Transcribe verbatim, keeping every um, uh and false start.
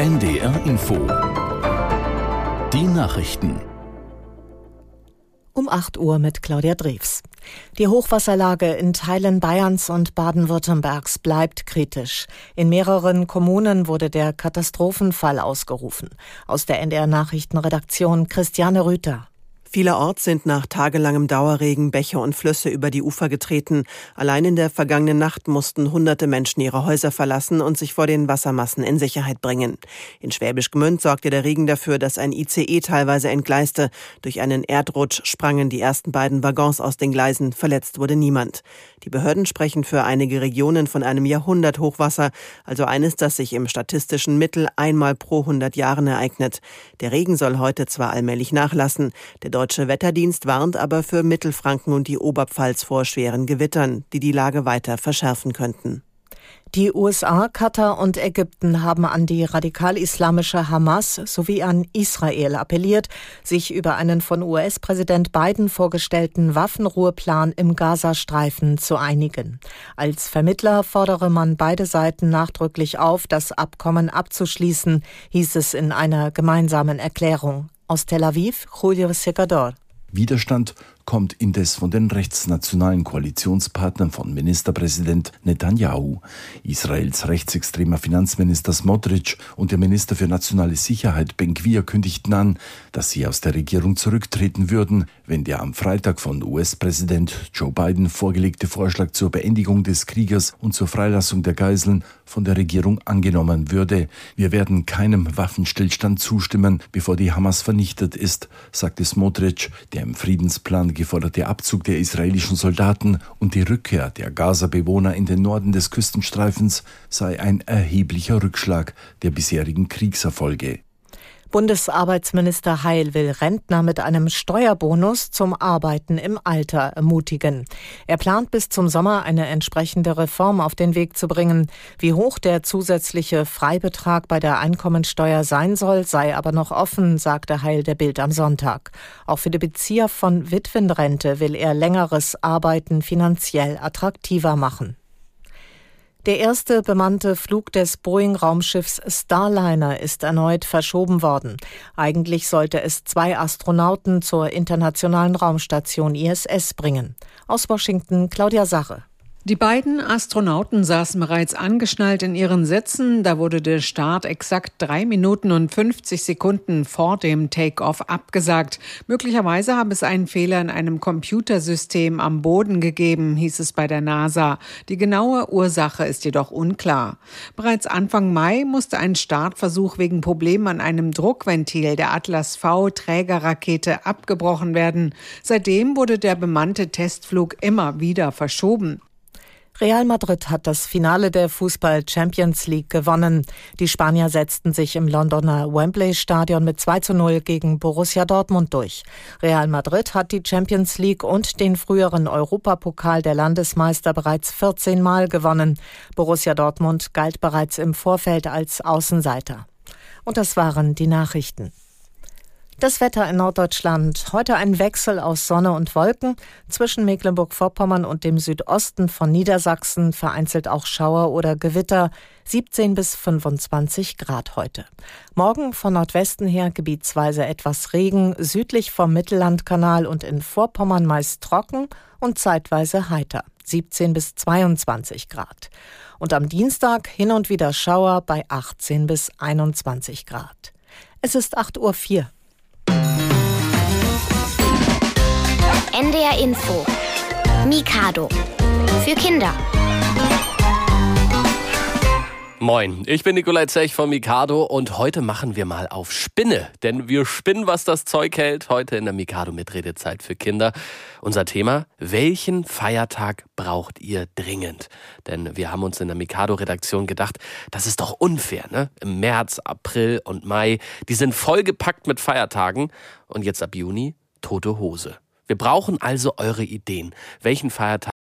N D R Info. Die Nachrichten. Um acht Uhr mit Claudia Drews. Die Hochwasserlage in Teilen Bayerns und Baden-Württembergs bleibt kritisch. In mehreren Kommunen wurde der Katastrophenfall ausgerufen. Aus der N D R-Nachrichtenredaktion Christiane Rüther. Vielerorts sind nach tagelangem Dauerregen Bäche und Flüsse über die Ufer getreten. Allein in der vergangenen Nacht mussten hunderte Menschen ihre Häuser verlassen und sich vor den Wassermassen in Sicherheit bringen. In Schwäbisch Gmünd sorgte der Regen dafür, dass ein I C E teilweise entgleiste. Durch einen Erdrutsch sprangen die ersten beiden Waggons aus den Gleisen. Verletzt wurde niemand. Die Behörden sprechen für einige Regionen von einem Jahrhundert-Hochwasser, also eines, das sich im statistischen Mittel einmal pro hundert Jahren ereignet. Der Regen soll heute zwar allmählich nachlassen, der Der Deutsche Wetterdienst warnt aber für Mittelfranken und die Oberpfalz vor schweren Gewittern, die die Lage weiter verschärfen könnten. Die U S A, Katar und Ägypten haben an die radikal-islamische Hamas sowie an Israel appelliert, sich über einen von U S-Präsident Biden vorgestellten Waffenruheplan im Gazastreifen zu einigen. Als Vermittler fordere man beide Seiten nachdrücklich auf, das Abkommen abzuschließen, hieß es in einer gemeinsamen Erklärung. Aus Tel Aviv, Julio Segador. Widerstand kommt indes von den rechtsnationalen Koalitionspartnern von Ministerpräsident Netanyahu. Israels rechtsextremer Finanzminister Smotrich und der Minister für nationale Sicherheit Ben-Gvir kündigten an, dass sie aus der Regierung zurücktreten würden, wenn der am Freitag von U S-Präsident Joe Biden vorgelegte Vorschlag zur Beendigung des Krieges und zur Freilassung der Geiseln von der Regierung angenommen würde. Wir werden keinem Waffenstillstand zustimmen, bevor die Hamas vernichtet ist, sagte Smotrich. Der im Friedensplan geforderte Abzug der israelischen Soldaten und die Rückkehr der Gaza-Bewohner in den Norden des Küstenstreifens sei ein erheblicher Rückschlag der bisherigen Kriegserfolge. Bundesarbeitsminister Heil will Rentner mit einem Steuerbonus zum Arbeiten im Alter ermutigen. Er plant bis zum Sommer eine entsprechende Reform auf den Weg zu bringen. Wie hoch der zusätzliche Freibetrag bei der Einkommensteuer sein soll, sei aber noch offen, sagte Heil der Bild am Sonntag. Auch für die Bezieher von Witwenrente will er längeres Arbeiten finanziell attraktiver machen. Der erste bemannte Flug des Boeing-Raumschiffs Starliner ist erneut verschoben worden. Eigentlich sollte es zwei Astronauten zur internationalen Raumstation I S S bringen. Aus Washington, Claudia Sache. Die beiden Astronauten saßen bereits angeschnallt in ihren Sitzen. Da wurde der Start exakt drei Minuten und fünfzig Sekunden vor dem Take-off abgesagt. Möglicherweise habe es einen Fehler in einem Computersystem am Boden gegeben, hieß es bei der NASA. Die genaue Ursache ist jedoch unklar. Bereits Anfang Mai musste ein Startversuch wegen Problemen an einem Druckventil der Atlas V Trägerrakete abgebrochen werden. Seitdem wurde der bemannte Testflug immer wieder verschoben. Real Madrid hat das Finale der Fußball-Champions League gewonnen. Die Spanier setzten sich im Londoner Wembley-Stadion mit zwei zu null gegen Borussia Dortmund durch. Real Madrid hat die Champions League und den früheren Europapokal der Landesmeister bereits vierzehn Mal gewonnen. Borussia Dortmund galt bereits im Vorfeld als Außenseiter. Und das waren die Nachrichten. Das Wetter in Norddeutschland. Heute ein Wechsel aus Sonne und Wolken. Zwischen Mecklenburg-Vorpommern und dem Südosten von Niedersachsen vereinzelt auch Schauer oder Gewitter. siebzehn bis fünfundzwanzig Grad heute. Morgen von Nordwesten her gebietsweise etwas Regen, südlich vom Mittellandkanal und in Vorpommern meist trocken und zeitweise heiter. siebzehn bis zweiundzwanzig Grad. Und am Dienstag hin und wieder Schauer bei achtzehn bis einundzwanzig Grad. Es ist acht Uhr vier. N D R Info. Mikado. Für Kinder. Moin, ich bin Nikolai Zech von Mikado und heute machen wir mal auf Spinne. Denn wir spinnen, was das Zeug hält. Heute in der Mikado-Mitredezeit für Kinder. Unser Thema: Welchen Feiertag braucht ihr dringend? Denn wir haben uns in der Mikado-Redaktion gedacht, das ist doch unfair, ne? Im März, April und Mai, die sind vollgepackt mit Feiertagen. Und jetzt ab Juni tote Hose. Wir brauchen also eure Ideen. Welchen Feiertag